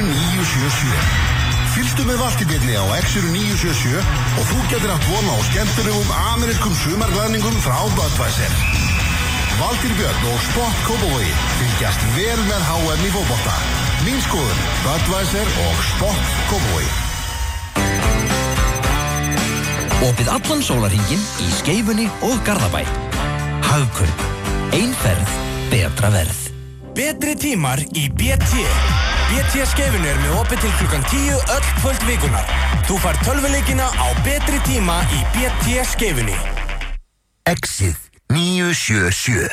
977. Fylgstu með Valtibjörni á Exuru 977 og þú getur átt von á skemmtilegum amerískum sumarglæðningum frá Budweiser. Valtýr Björn og Sport Kópavogi fylgjast vel með HM í fótbolta. Mín skoðun, Budweiser og Sport Kópavogi. Opið allan sólarhringinn í Skeifunni og Garðabæ. Hagkaup. Ein ferð, betra verð. Betri tímar í BT. BT Skeifunni með opið til klukkan 10 öll kvöld vikunar. Þú fær tölvuleikina á betri tíma í BT Skeifunni. Exið 977.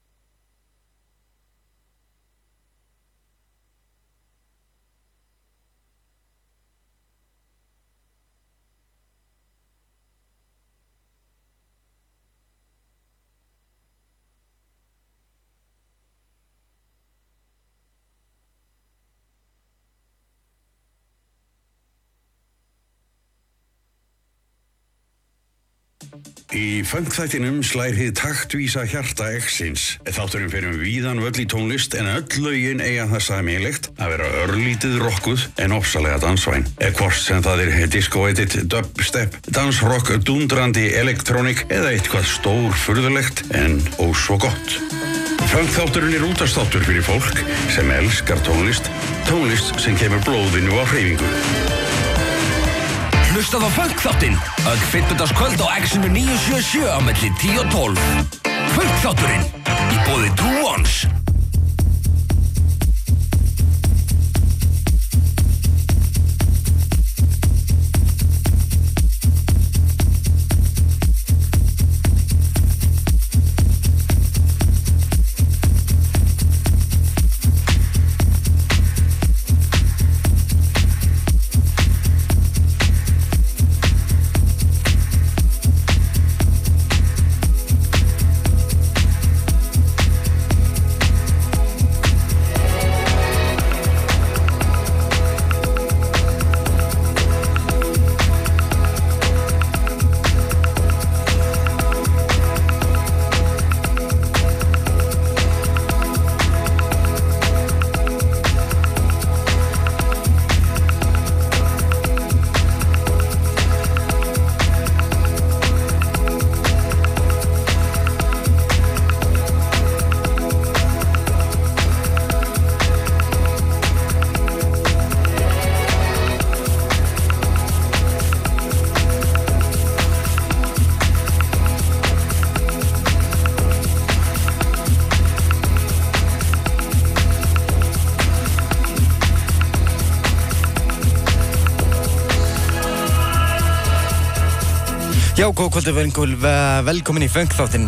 Í funkþættinum slær hið taktvísa hjarta X-ins. Þátturinn fer víðan völl í tónlist en öll lögin eiga það sameiginlegt að vera örlítið rokkuð en ofsalega dansvæn. Hvort sem það disco-edit, dubstep, dansrock, dundrandi, elektronik eða eitthvað stórfurðulegt en ó svo gott. Funkþátturinn útvarpsþáttur fyrir fólk sem elskar tónlist sem kemur blóðinu á hreyfingu. Hlustað á Funkþáttinn, öll fimmtudagskvöld á Exinu 977 á milli 10 og 12. Funkþátturinn, í boði True Ones. Já, góð kvöldi, velkomin í Funkþáttinn.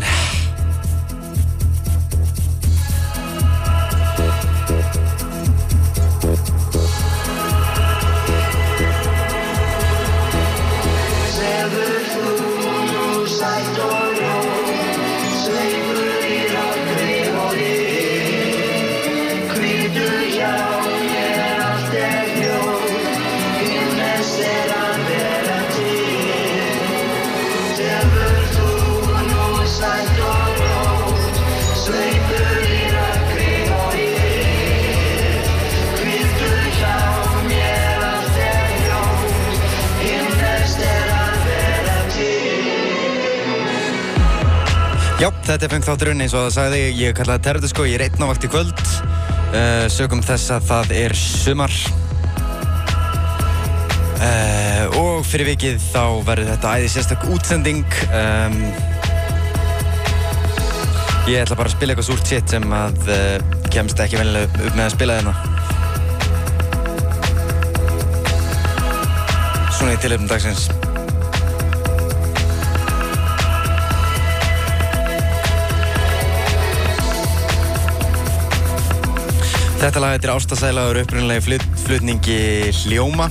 Já, þetta Funkþátturinn eins og það sagði, ég kallaði Terrordisko, ég einn á vakt í kvöld, sögum þess að það sumar og fyrir vikið þá verður þetta æði sérstök útsending. Ég ætla bara að spila eitthvað súrt shit sem að kemst ekki venjulega upp með að spila hérna. Svona í tilefnum dagsins. Þetta lag heitir Ástasælagur upprunalegi flutningi Hljóma.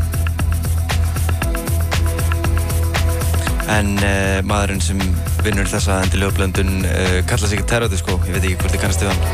En maðurinn sem vinnur þessa endilögblöndun kallar sig Terrordisko. Ég veit ekki hvort þið kannast við hann.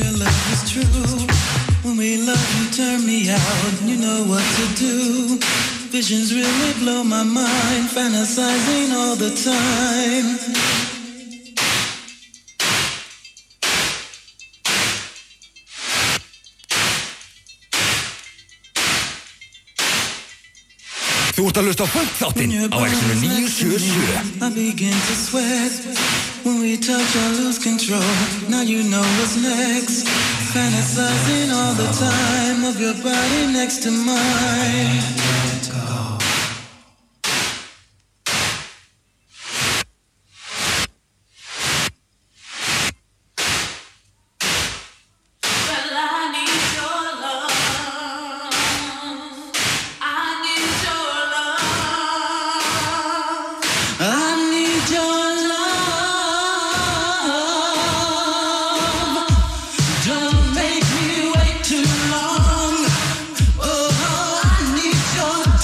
your love is true. When we love, you turn me out, you know what to do. Visions really blow my mind, fantasizing all the time. Þú ert að hlusta á Funkþáttinn á Exxonu 977. I begin to sweat. When we touch, I lose control. Now you know what's next. Fantasizing all the time of your body next to mine. Don't make me wait too long. Oh, I need your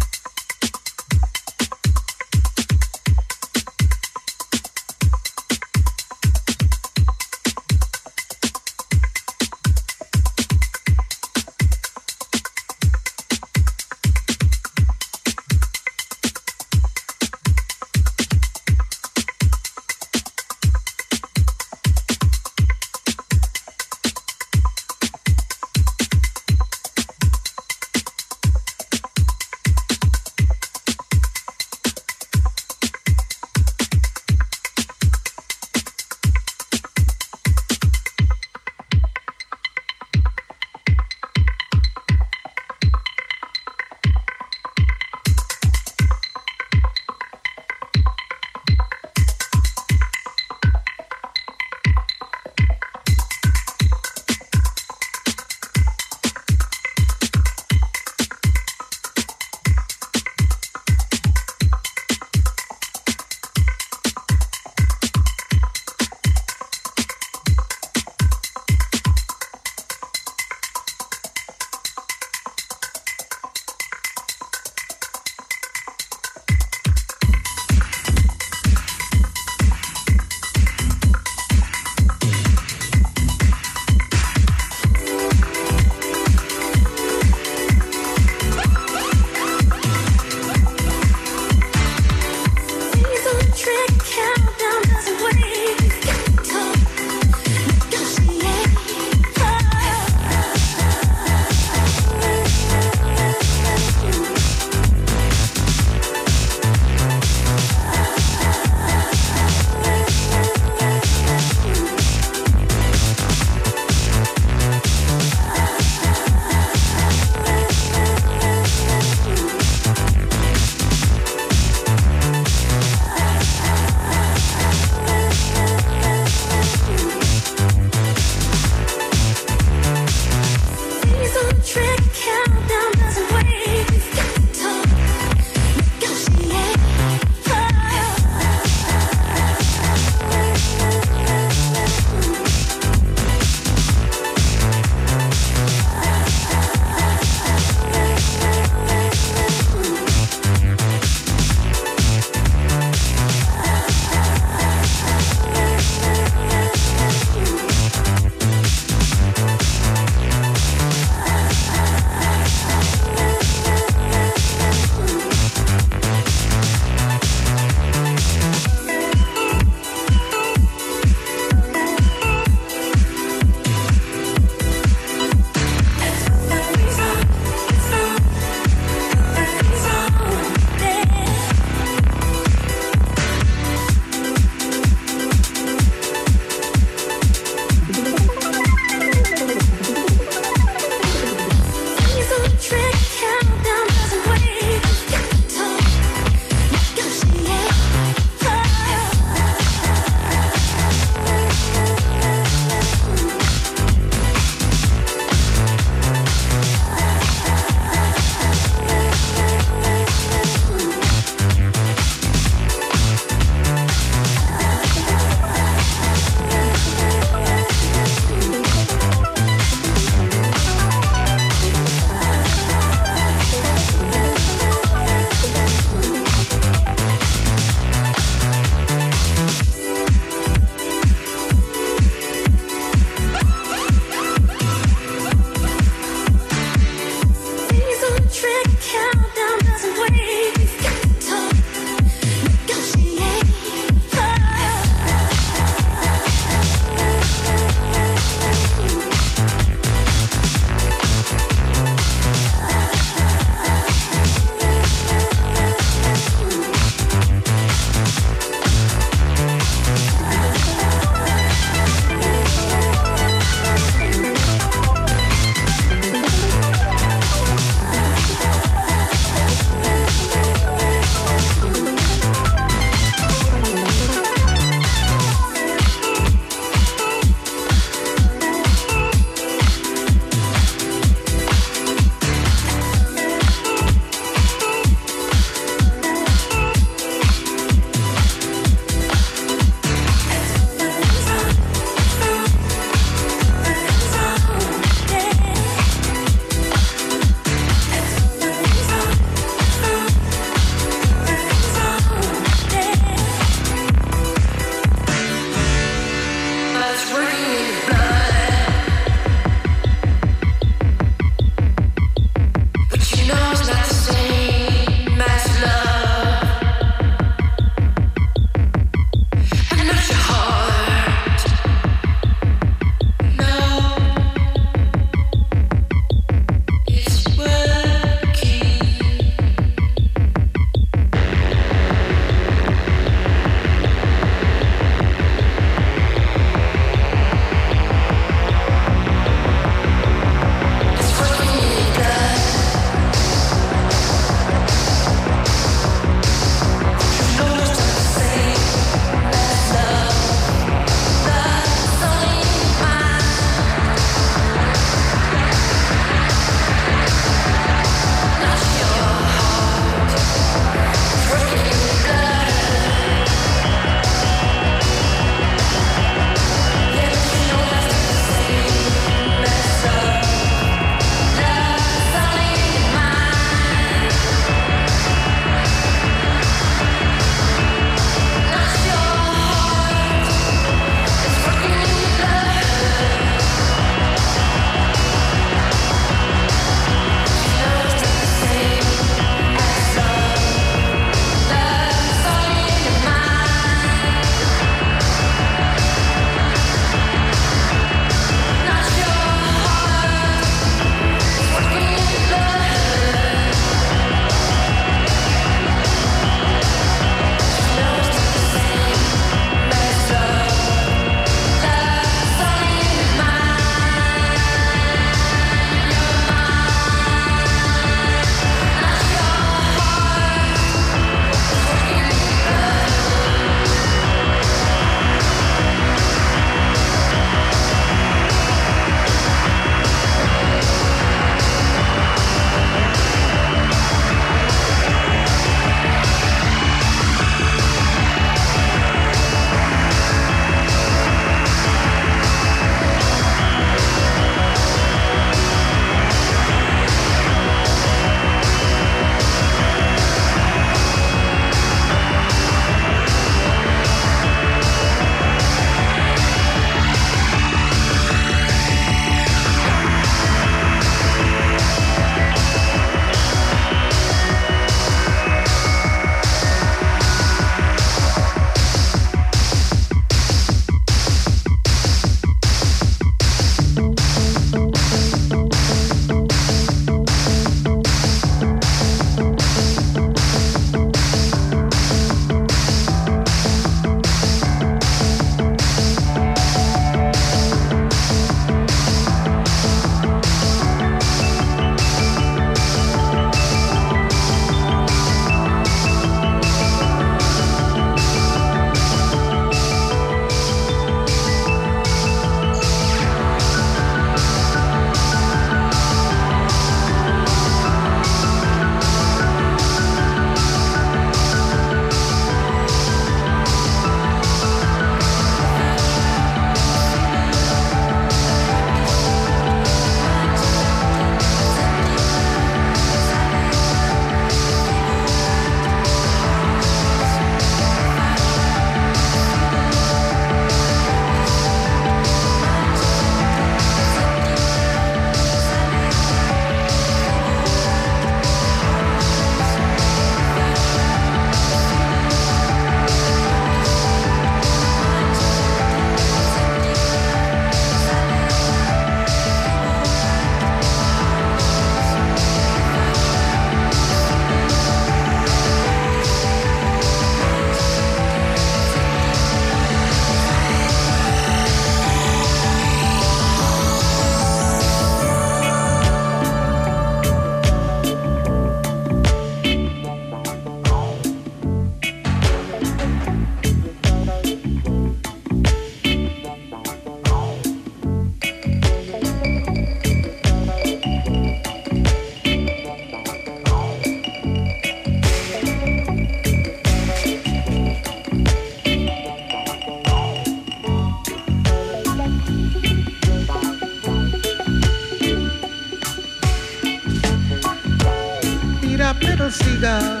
up little seagull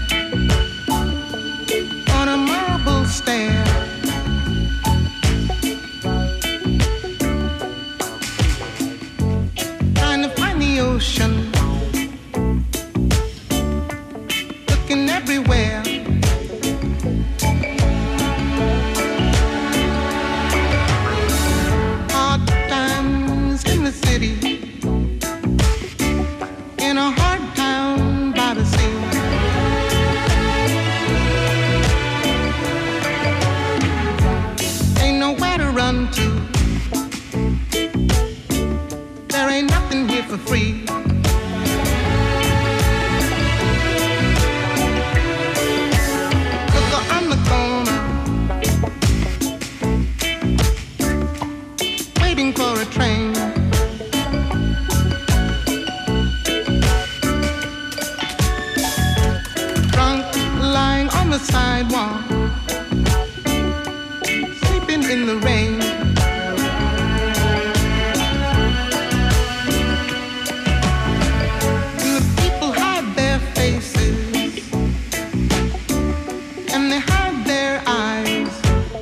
on a marble stair. Trying to find the ocean, looking everywhere. Hard times in the city, in a hard town by the sea. Ain't nowhere to run to, there ain't nothing here for free. Look on the corner, waiting for a train. Drunk, lying on the sidewalk, sleeping in the rain. And the people hide their faces, and they hide their eyes.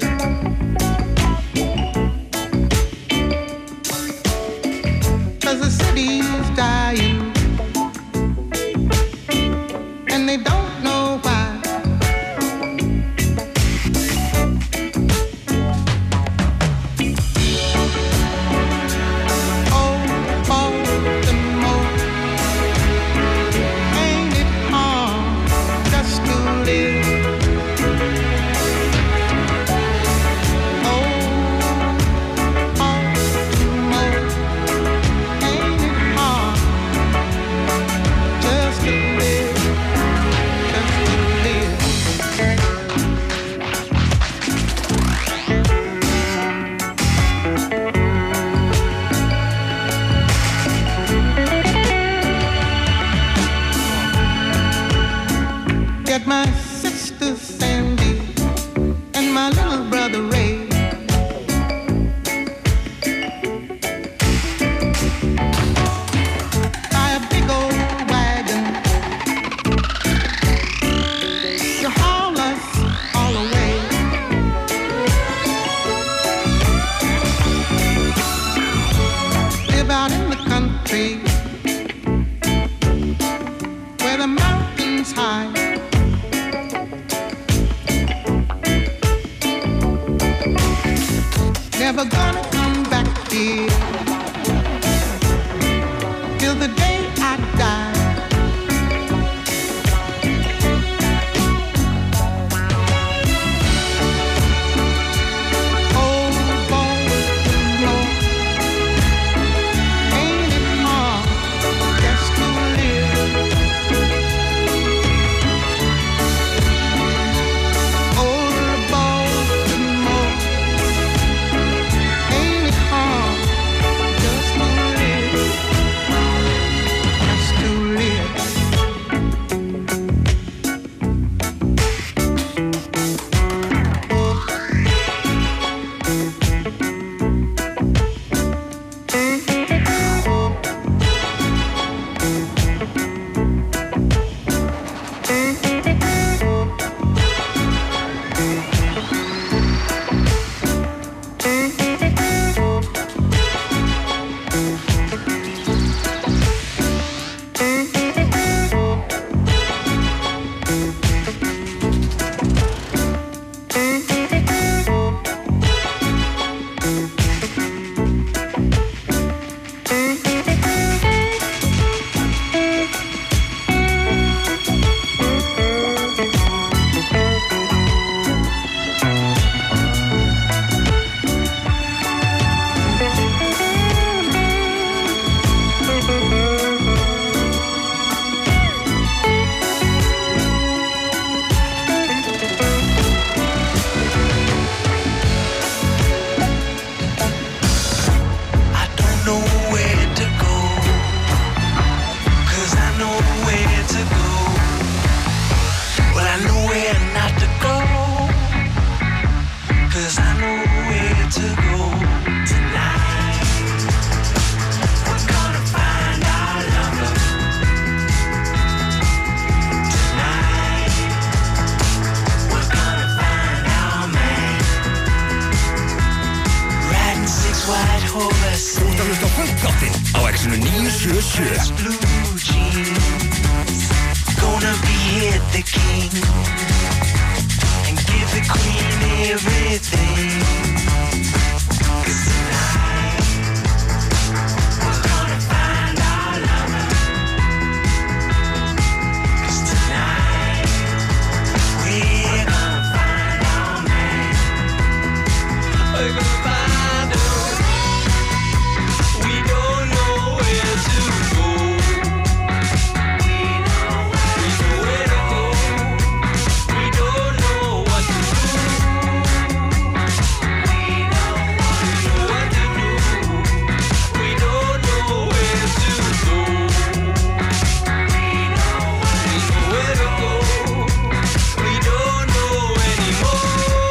Cause the city's dying, and they don't know why. Oh, Baltimore, ain't it hard just to live? Oh, Baltimore, ain't it hard just to live, just to live? Get my sister Sandy and my little brother Ray. Buy a big old wagon to haul us all away. Live out in the country where the mountains high. Never gonna come back here till the day I die. Oh, Baltimore, ain't it hard just to live? Oh, Baltimore, ain't it hard 977. Blue jeans, gonna be hit the king and give the queen everything. 'Cause tonight we're gonna find our lover. 'Cause tonight we're gonna find our man. We're gonna find her. We don't know where to go. We know where to go. We don't know what to do. We know what to do. We don't know where to go. We know where to go. We don't know anymore.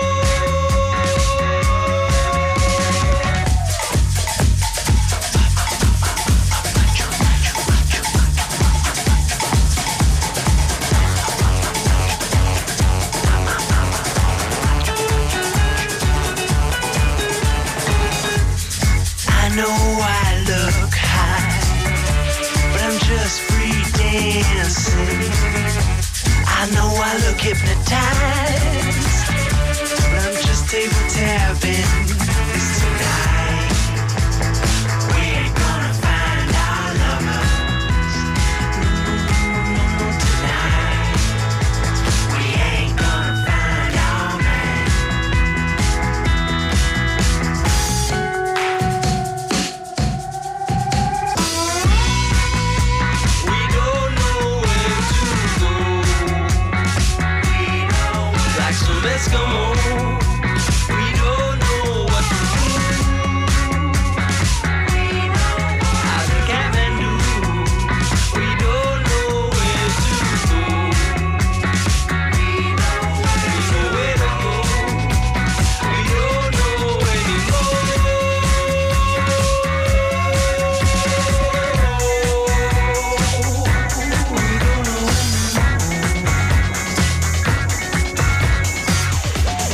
I know I look high, but I'm just free dancing. I know I look hypnotized, but I'm just table tapping. 'Cause tonight we ain't gonna find our lovers. No, tonight we ain't gonna find our man. We don't know where to go. We know like some Eskimo. We don't know what to do. We know how the cabin do. We don't know where to go. We know where to go. We don't know anymore. We don't know anymore.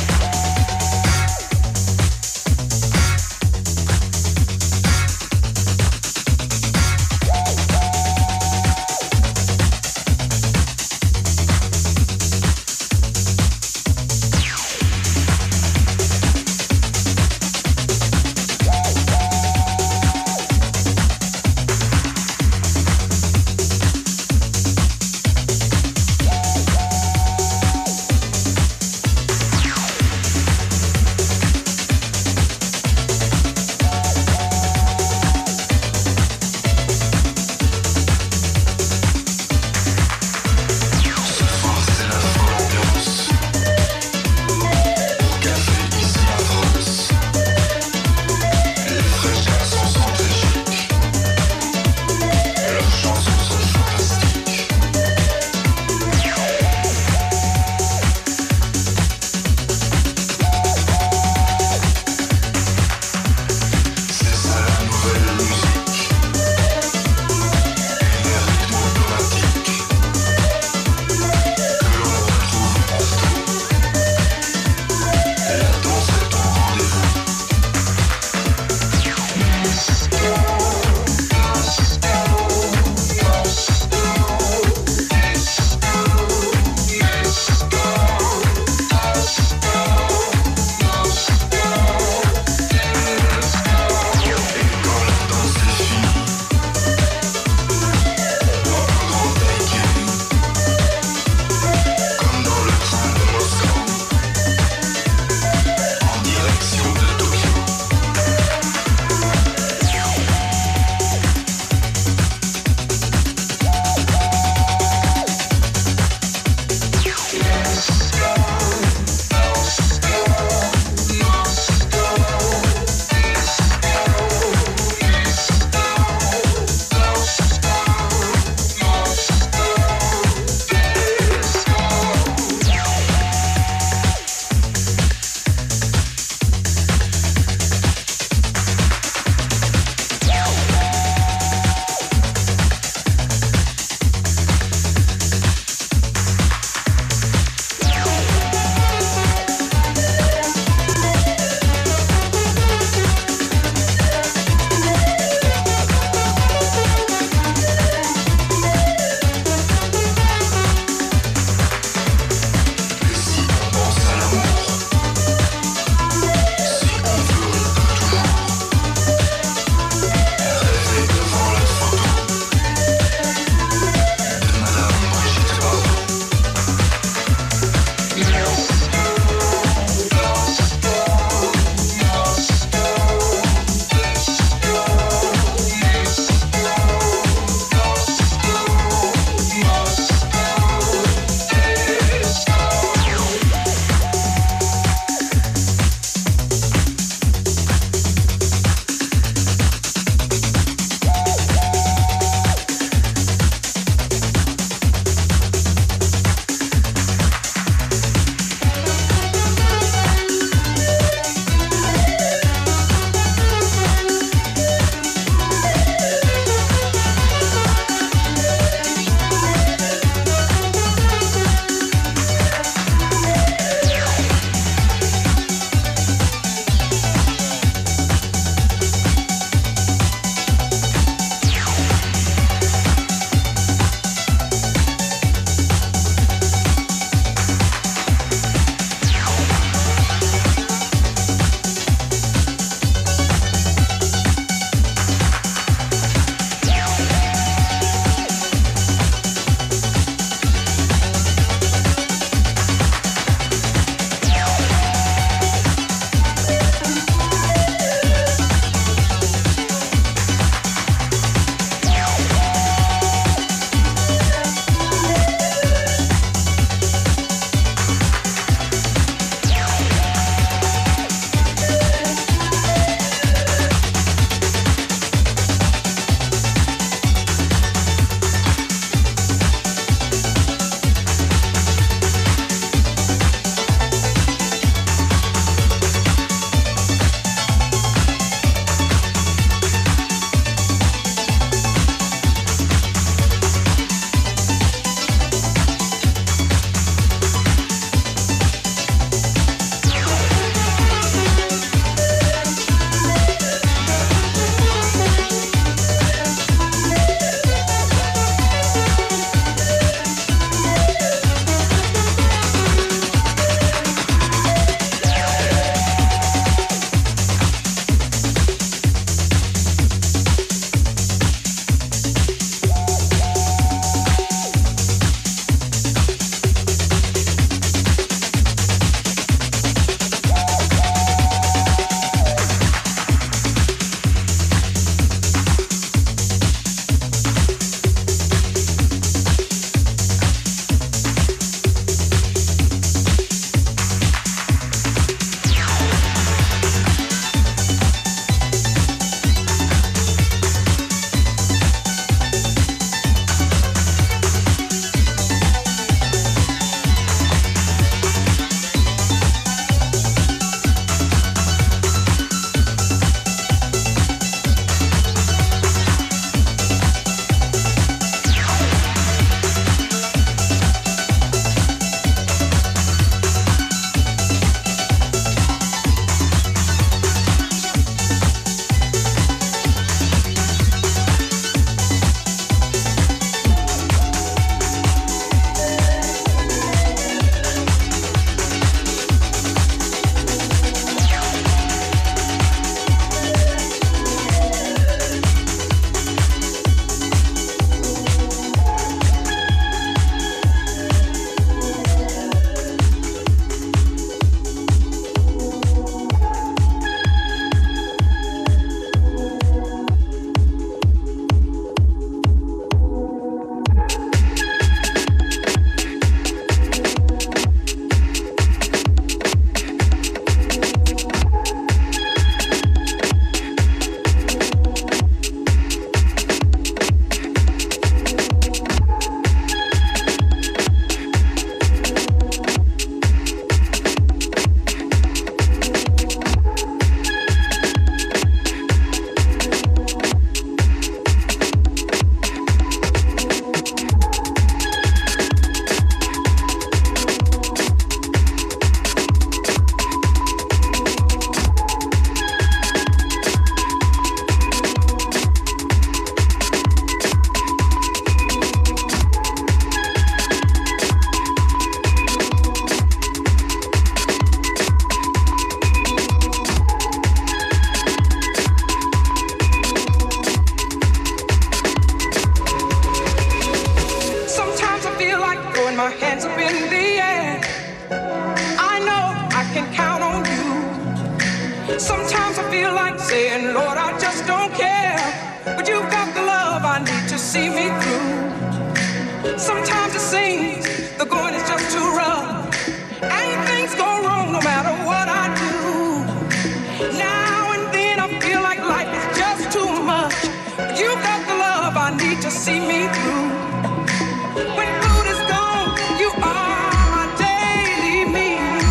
throwing my hands up in the air. I know I can count on you. Sometimes I feel like saying, Lord, I just don't care. But you've got the love I need to see me through. Sometimes it seems the going is just too rough, and things go wrong no matter what I do. Now and then I feel like life is just too much, but you've got the love I need to see me through. When food is gone, you are my daily meal.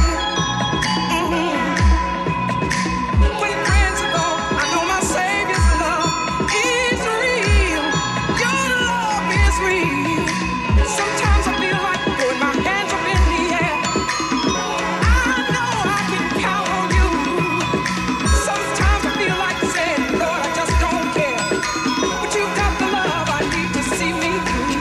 When friends are gone, I know my Savior's love is real. Your love is real. Sometimes I feel like throwing my hands up in the air. I know I can count on you. Sometimes I feel like saying, Lord, I just don't care. But you've got the love I need to see me through.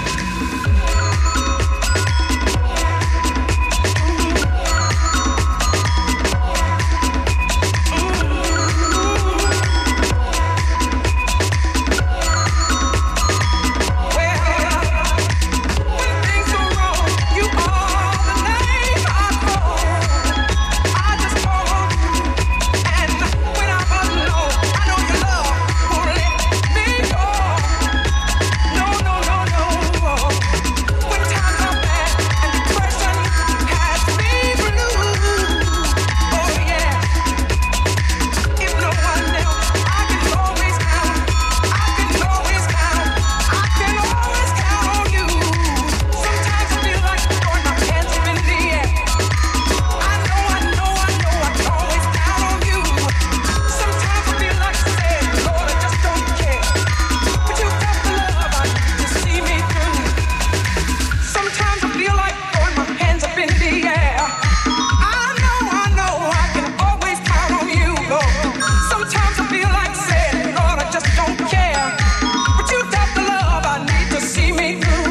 When things go wrong, you are the name I call. I just call on you, and when I'm alone, I know your love won't let me go. No, no, no, no. When times are bad and depression has me blue, oh yeah. If no one else, I can always count. I can always count. I can always count on you. Sometimes I feel like throwing my hands up in the air. I know I can always count on you. Sometimes I feel like saying, Lord, I just don't care. But you've got the love I need to see me through. Sometimes I feel like throwing my hands up in the air. I know I can always count on you, Lord. Sometimes I feel like saying, Lord, I just don't care. But you've got the love I need to see me through.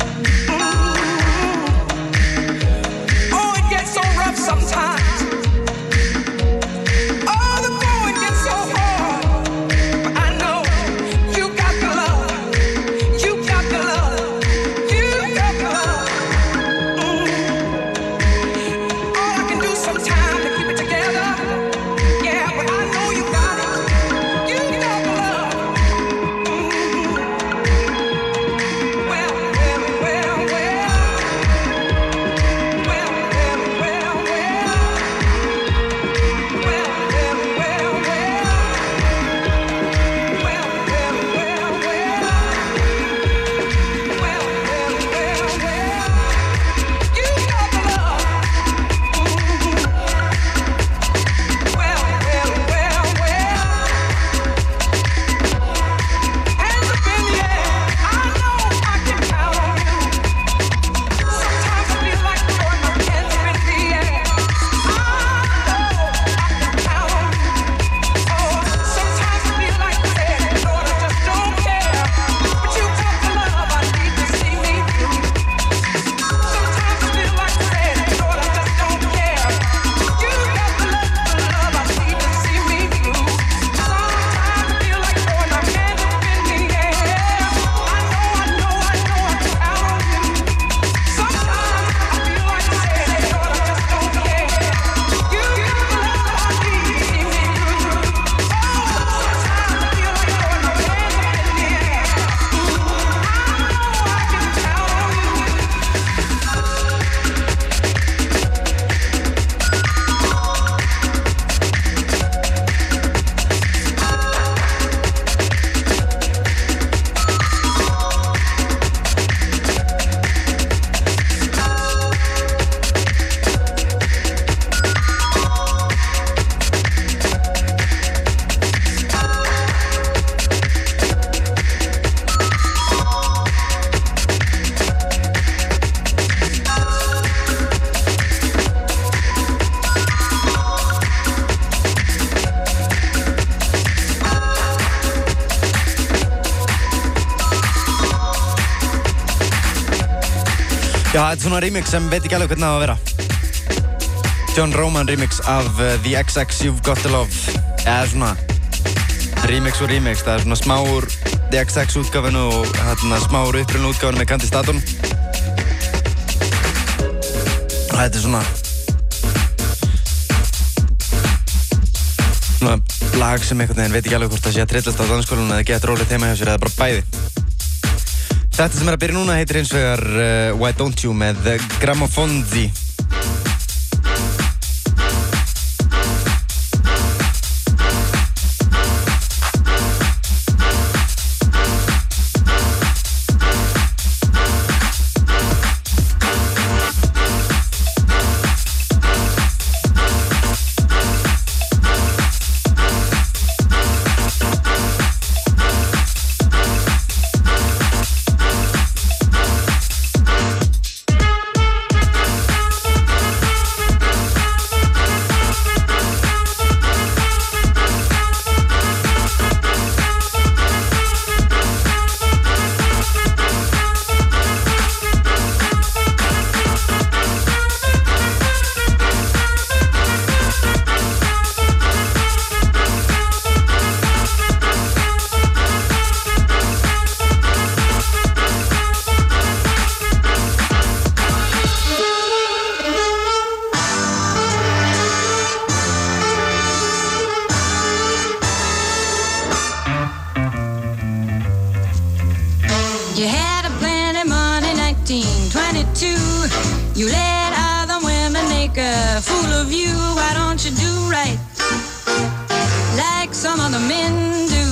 Oh, it gets so rough sometimes. Oh, the going gets so hard. But I know you got the love. You got the love. You got the love. All I can do sometimes to keep it together. Yeah, but I know you got it. You got the love. Well, well, well, well. Well, well, well, well. Well, well, well, well. Well, well, well, well. Well, well, well, well. You got the love. Well, well, well, well. Hands up in the air. I know I can count on you. Sometimes I feel like throwing my hands up in the air. I know I can count on you. Oh, sometimes I feel like saying, Lord, I just don't care. But you got the love I need to see me through. Sometimes I feel like saying, Lord, I just don't care. You got the love I need to see me through. Sometimes I feel like throwing my hands up in the air. I know I can count on you. Sometimes I feel like saying, Lord, I just don't care. You got the love I need to see me through. Oh, sometimes I feel like throwing my hands up in the air. I know I can count on you. Já, þetta er svona remix sem veit ekki alveg hvernig það á að vera. John Roman remix af The XX You've Got The Love. Eða svona remix og remix, það er svona smá úr The XX útgáfinu og hérna smá úr upprunnu útgáfinu með Candy Staton. þetta er svona lag sem einhvern veginn veit ekki alveg hvort það sé að trillast á dansskólanum eða gett rólið heima hjá sér eða bara bæði. Þetta sem er að byrja núna heitir hins vegar Why Don't You með Grammofonzi. You let other women make a fool of you. Why don't you do right like some other men do?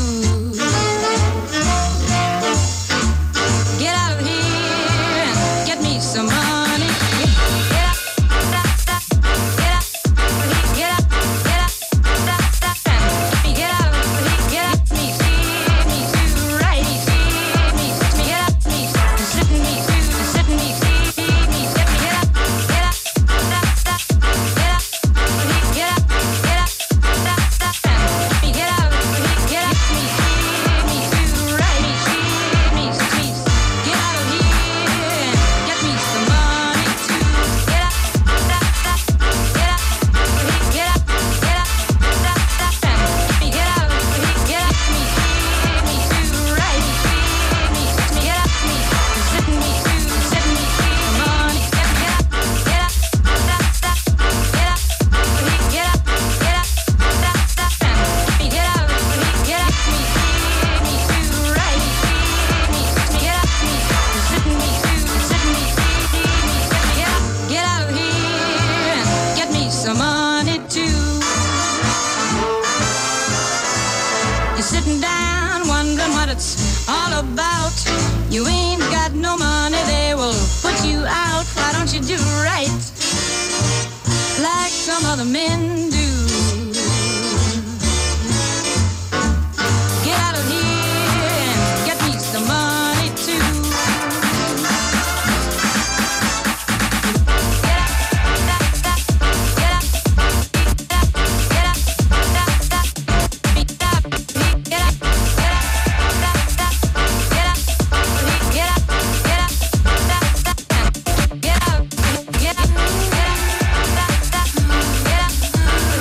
Get out of here and get me some money. Get out, get out, get out, get out, get out, get out, me, see me do right, see me, get out, me, sitting me, sitting me, see me, get me, get out, get out, get out, get out, get out, me, get out, get out, me, see me do right, see me, get out of here and get me some money too. Get out, get out, get out, get out, me, get out, get out, me, see me do right, see me, get out, me, sitting me do, sitting me see money, get me, get out, get out, get out, get out, get out, me, get out, get out, me, see me do right, see me, get out, me, sitting me do, sitting me see me, get out of here and get me some money too. You're sitting down wondering what it's all about. You ain't got no money, they will put you out. Why don't you do right like some other men do? Get out of here and get me some money too. Get out.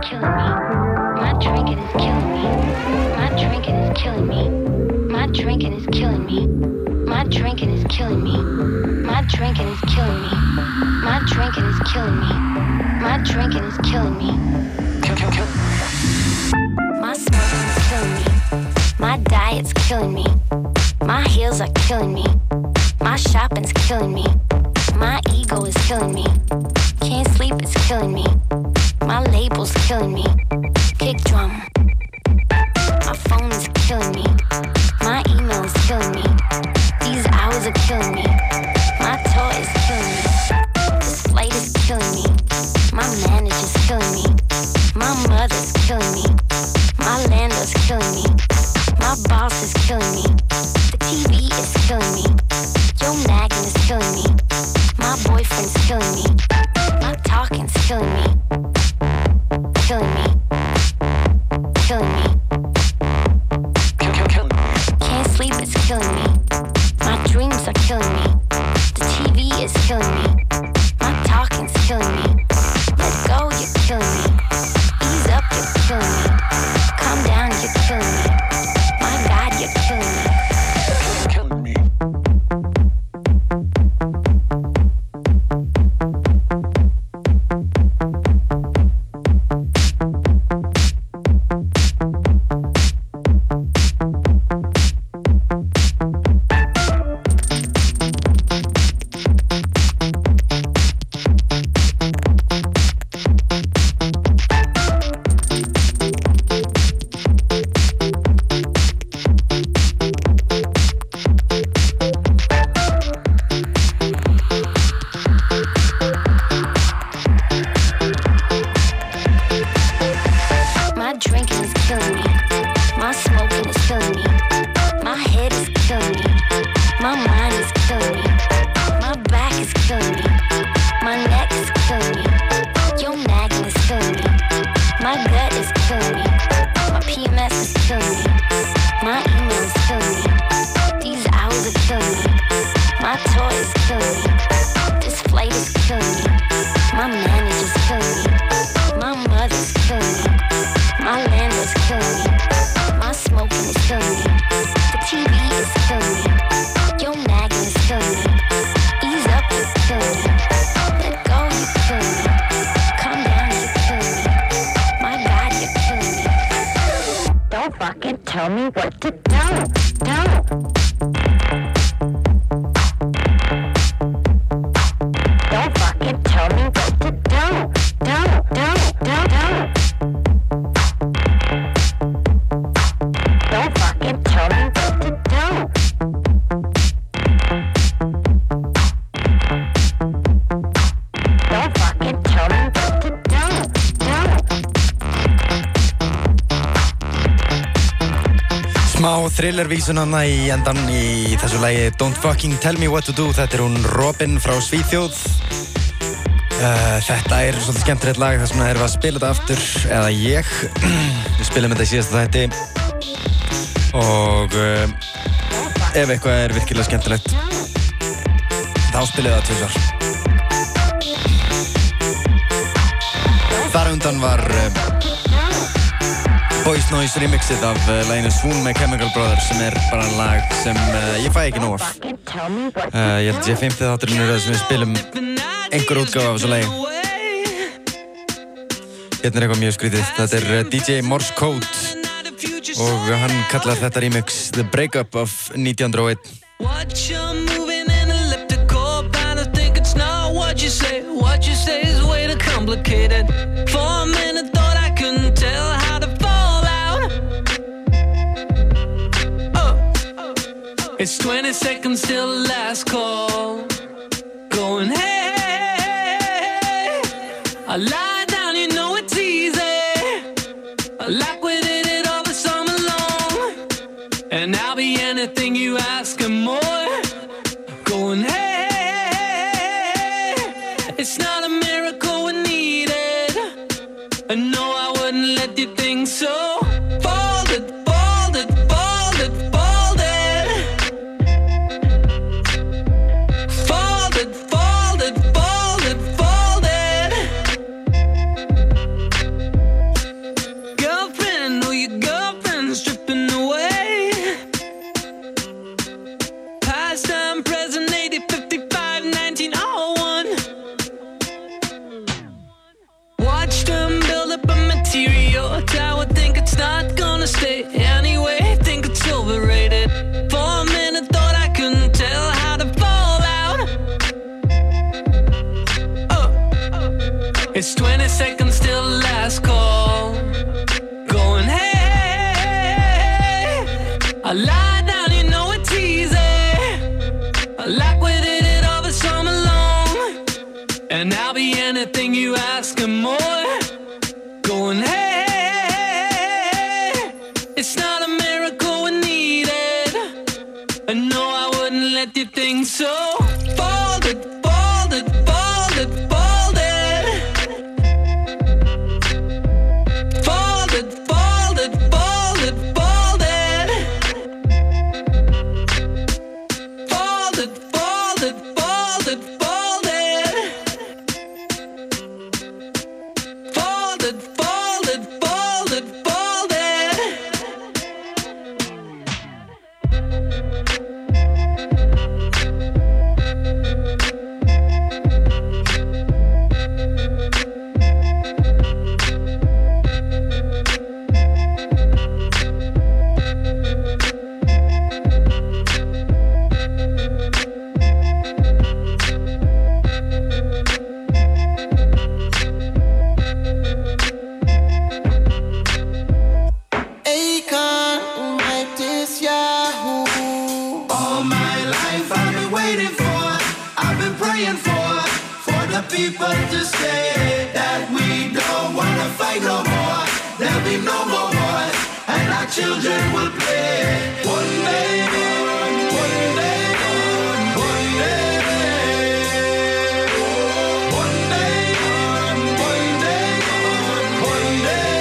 killing me. My drinking is killing me. My drinking is killing me. My drinking is killing me. My drinking is killing me. My drinking is killing me. My drinking is killing me. My drinking is killing me. My smoking is killing me. My diet's killing me. My heels are killing me. My shopping's killing me. My ego is killing me. Can't sleep, it's killing me. My label's killing me. Kick drum. My phone is killing me. My email is killing me. These hours are killing me. My toy is killing me. This flight is killing me. My manager's killing me. My mother's killing me. My landlord's killing me. My boss is killing me. The TV is killing me. Your nagging is killing me. My boyfriend's killing me. My talking's killing me. Killing me. Killing me. Can't sleep, it's killing me. My dreams are killing me. The TV is killing me. My talking's killing me. Let go, you're killing me. Ease up, you're killing me. Calm down, you're killing me. My God, you're killing me. Killing me. My drinking is killing me. My smoking is killing me. My head is killing me. My mind is killing me. My back is killing me. My neck is killing me. Your nagging is killing me. My gut is killing me. My PMS is killing me. My email is killing me. These hours are killing me. My toy is killing me. This flight is killing me. My manager's killing me. My mother's killing me. My landlord's killing me. My smoking is killing me. The TV is killing me. Your nagging is killing me. Ease up, you're killing me. Let go, you're killing me. Calm down, you're killing me. My God, you're killing me. Don't fucking tell me what to do. Don't fucking tell me what to do. Don't fucking tell me what to do. Don't fucking tell me what to do. Smá thrillervísunanna í endan í þessu lagi Don't Fucking Tell Me What To Do. Þetta hún Robin frá Svíþjóð. Þetta svolítið skemmtilegt lag, þess vegna erum við að spila þetta aftur, eða ég. Við spilum þetta í síðasta þætti. Og ef eitthvað virkilega skemmtilegt, þá spilum við það tvisvar. Þar undan var Boys Noise remixið af laginu Swoon með Chemical Brothers, sem bara lag sem ég fæ ekki nóg af. Ég held að sé 50 þátturinn sem við spilum einhver útgáfa af þessu lagi. Hérna eitthvað mjög skrítið. Þetta DJ Morse Code og hann kallar þetta remix The Breakup of 1901. Watch you moving an elliptical, bound to think it's not what you say. What you say is way too complicated. For a minute thought I couldn't tell how to fall out. It's 20 seconds till the last call. Going hey, I lie down, you know it's easy. Like we did it all the summer long. And I'll be anything you ask and more. Going hey, it's not a miracle we needed. And no, I wouldn't let you think so. Folded, folded, folded, folded. Folded, folded, folded, folded. second still last call. Going, hey, I lie down, you know it's easy. I like we did it all the summer long. And I'll be anything you ask and more. Going, hey, it's not a miracle we needed. And no, I wouldn't let you think so. Folded, folded, folded, folded. Folded, folded, folded, folded. Folded, folded, folded, folded. Folded, folded, folded, folded. Akon, Mighty's Yahoo. All my life I've been waiting for, I've been praying for the people to say that we don't wanna fight no more. There'll be no more wars, and our children will play. One day, one day, one day. One day, one day, one day.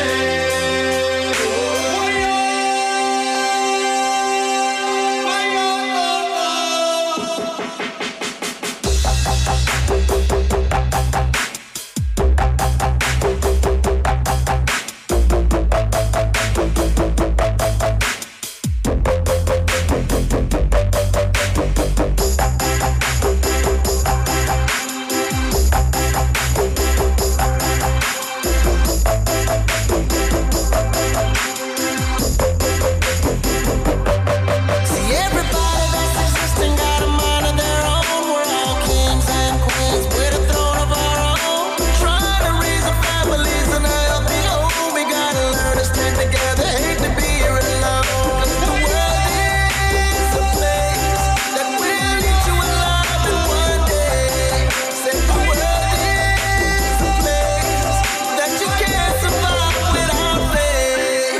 See, everybody that's existing got a mind of their own. We're all kings and queens with a throne of our own. Trying to raise our families in a healthy home. We gotta learn to stand together, hate to be here alone. 'Cause the world is a place that will eat you alive in one day. Say the world is a place that you can't survive without faith.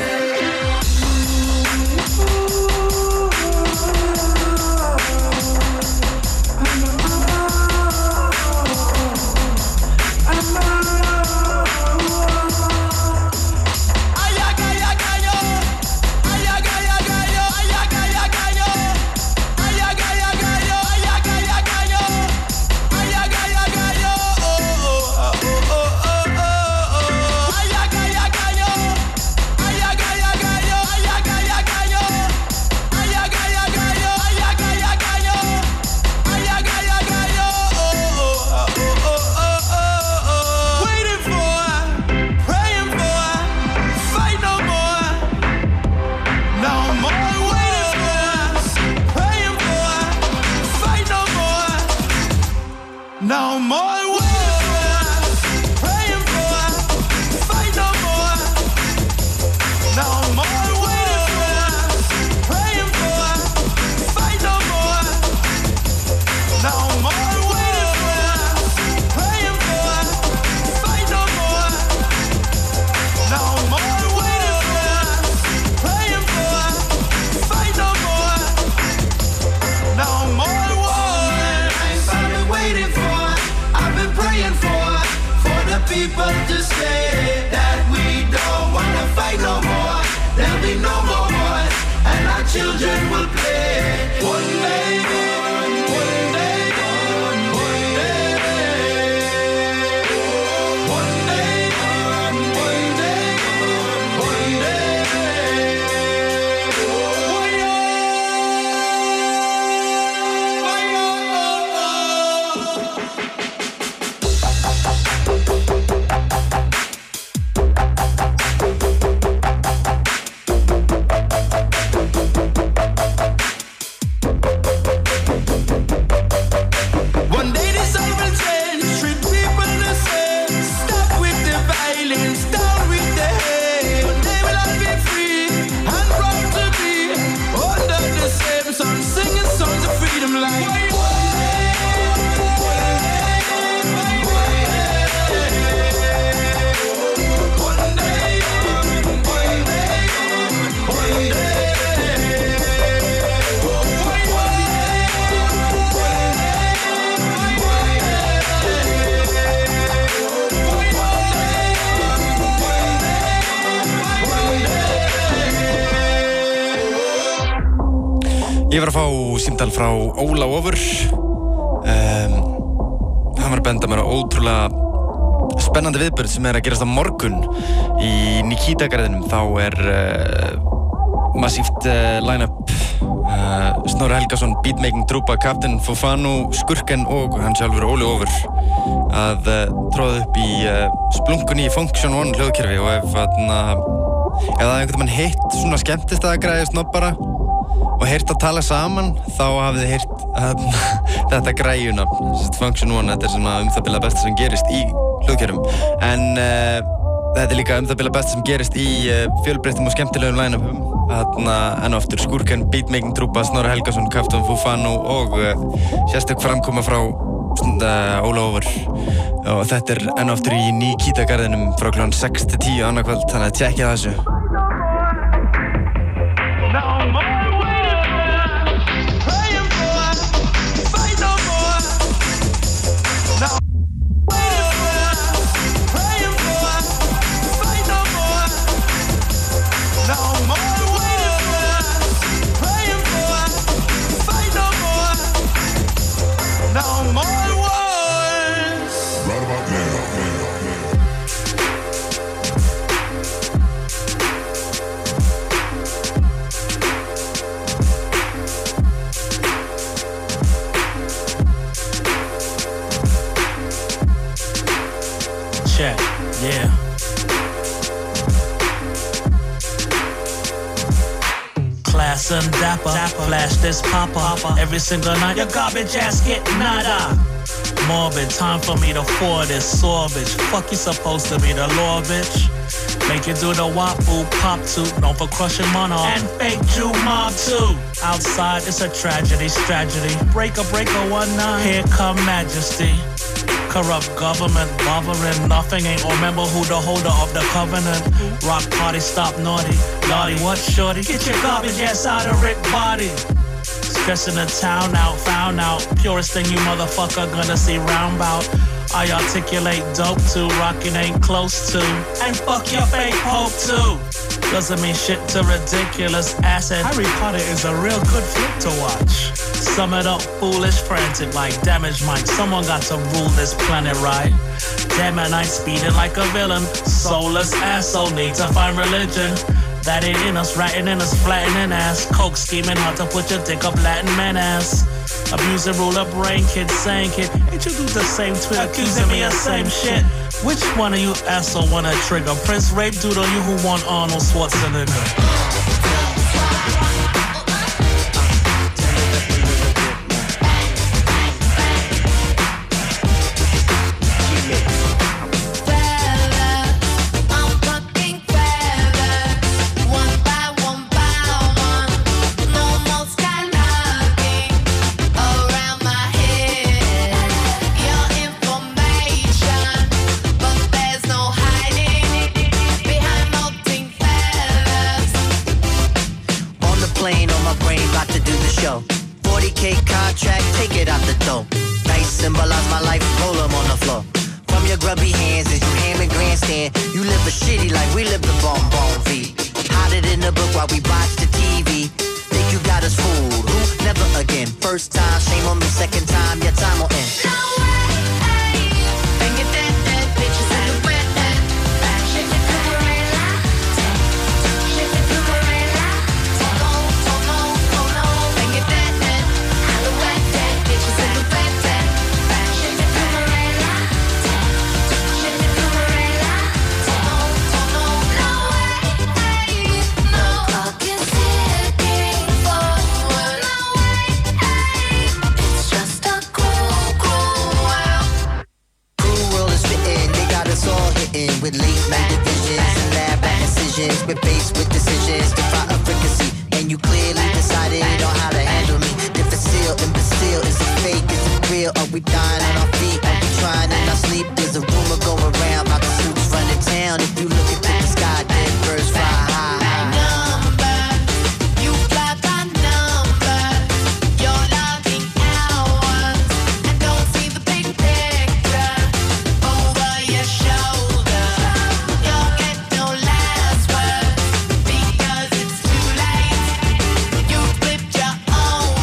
Waiting for, praying for, fight no more. No more waiting for, praying for, fight no more. No more waiting for, praying for, fight no more. No more waiting for, praying for, fight no more. No more waiting for, praying for, fight no more. No more waiting for, praying for, fight no more. No more wars. I've been waiting for, I've been praying for the people to say that we don't wanna fight no more. There'll be no more wars, and our children will play. One day, one day, one day. One day, one day, one day. Ég var að fá símtal frá Óla Ofur. Hann var að benda mér á ótrúlega spennandi viðburð sem er að gerast á morgun í Nikita-garðinum. Þá er massíft line-up. Snorri Helgason, beatmaking trúpa, Captain Fofano, Skurken og hann sjálfur Óli Ofur að tróða upp í splunkunni í Function One hljóðkerfi og ef það einhvern veginn hitt svona skemmtist að græði snobbara og heyrt að tala saman þá hafið þið heyrt þetta græjuna Function One, þetta er svona það bila besta sem gerist í hljóðkerfum en þetta er líka það bila besta sem gerist í fjölbreyttum og skemmtilegum line-upum enn og aftur Skurken, beatmaking trúpa, Snorri Helgason, Captain Fofano og sérstök framkoma frá Óla Ofur og þetta er enn og aftur í Nikita-garðinum frá kl. 6 til 10 annað kvöld, þannig að tjekkja þessu. Check, yeah. Class and dapper, flash this popper. Every single night, your garbage ass get nada. Morbid, time for me to pour this sore bitch. Fuck you supposed to be the law, bitch. Make you do the wapoo pop toot, known for crushing mono and fake Jew mob too. Outside it's a tragedy, strategy. Breaker, 1-9. Here come majesty. Corrupt government bothering nothing. Ain't remember who the holder of the covenant. Rock party, stop naughty. Naughty, what shorty? Get your garbage ass out of Rick body. Stressing the town out, found out. Purest thing you motherfucker gonna see round bout. I articulate dope too, rockin' ain't close to. And fuck your fake hope too. Doesn't mean shit to ridiculous acid. Harry Potter is a real good flick to watch. Sum it up, foolish, frantic like damaged Mike. Someone got to rule this planet right. Damn it, I'm speeding like a villain. Soulless asshole, need to find religion. That ain't in us, ratting in us, flattening ass. Coke scheming hard to put your dick up Latin man ass. Abusing ruler brain kid, saying kid. Ain't you do the same twit, accusing me of same shit? Which one of you asshole wanna trigger? Prince Rape dude or you who want Arnold Schwarzenegger? Own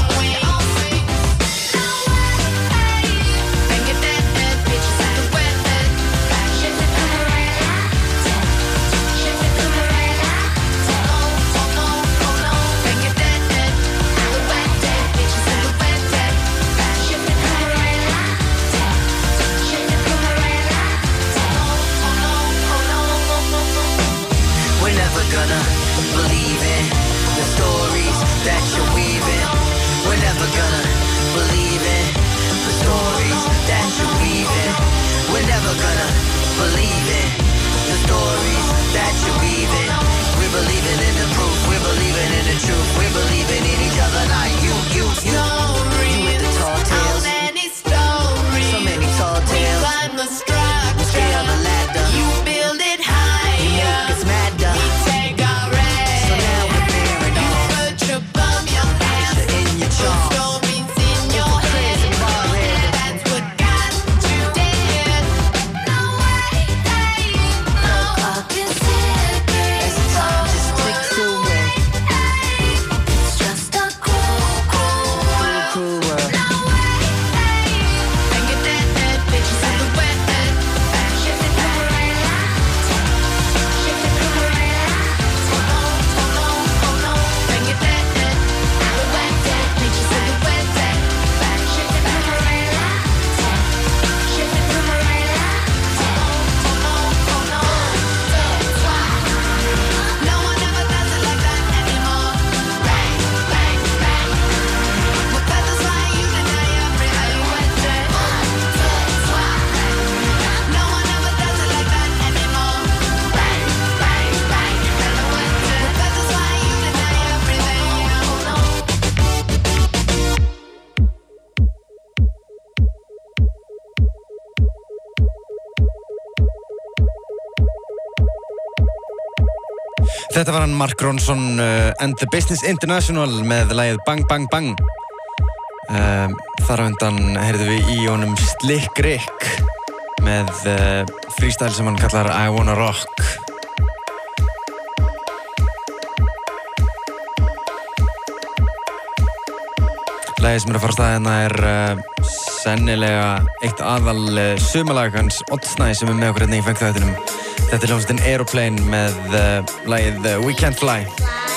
gonna believe in the stories that you're weaving. We're never gonna believe in the stories that you're weaving. We're never gonna believe in the stories that you're weaving. We're believing in the proof. We're believing in the truth. We're believing in each other like you. You with the tall tales. So many tall tales. We scale the ladder. You build it higher. You make us madder. We take our rest. So now we're bearing on. You put your bum, your ass in your jaw. Stories in your head. That's what got you dead. No way that you know. Clock is ticking. As the time just ticks away. It's just a cruel world. No way that you and get that pictures of the wet. Shift it back. Shift it back. Oh no. And get that the wet pictures of the wet. Shift it back. Shift it oh no. That's why no one ever does it like that anymore. Bang, bang, bang. With feathers flying, you deny everything you went there. That's why no one ever does it like that anymore. Bang, bang, bang. With feathers flying, you deny everything you know. Þetta var hann Mark Ronson and the Business International með lagið Bang Bang Bang. Þar á undan heyrðum við í honum Slick Rick með freestyle sem hann kallar I Wanna Rock. Lagið sem er að fara af stað hérna er sennilega eitt aðal sumarlag hans Odd Snæ sem er með okkur hérna í fengþættinum. Þetta er hljómsveitin Aeroplane með lagið We Can't Fly.